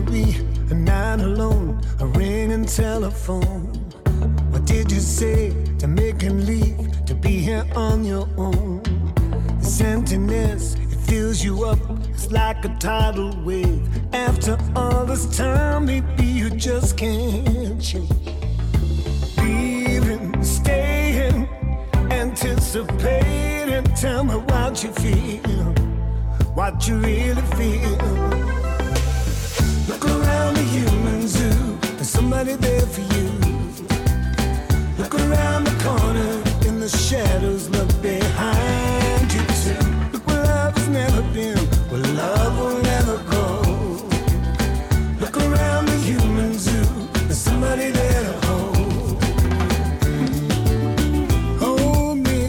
be a night alone, a ringing telephone? What did you say to make him leave, to be here on your own? This emptiness, it fills you up, it's like a tidal wave. After all this time, maybe you just can't change. Leaving, staying, anticipating, tell me what you feel, what you really feel. Look around the human zoo, there's somebody there for you. Look around the corner, in the shadows, look behind you too. Look where love has never been, where love will never go. Look around the human zoo, there's somebody there to hold. Hold me,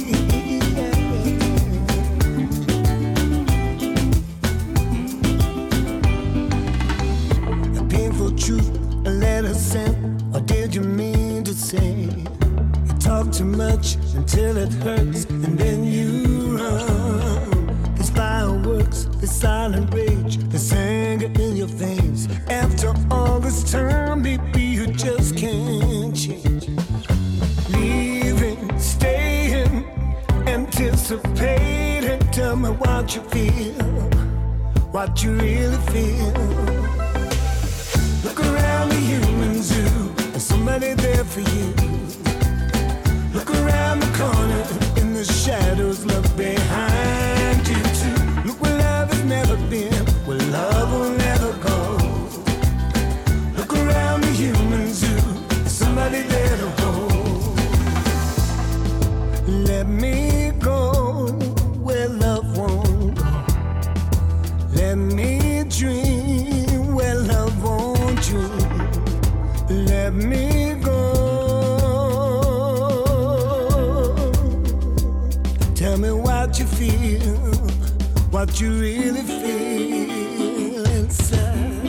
a painful truth, a letter sent, or did you mean to say? You talk too much until it hurts, and then you run. These fireworks, this silent rage, this anger in your veins. After all this time, maybe you just can't change. Leaving, staying, anticipating, tell me what you feel, what you really feel. Look around the human zoo, there's somebody there for you. Look around the corner, in the shadows, look behind you too. Look where love has never been, where love will never go. Look around the human zoo, there's somebody there to hold. Let me go where love won't go. Let me dream where love won't dream. Let me go. Tell me what you feel, what you really feel inside.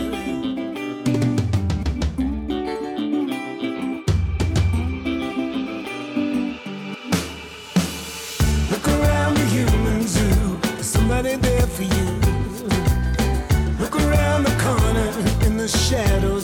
Look around the human zoo, there's somebody there for you. Look around the corner, in the shadows.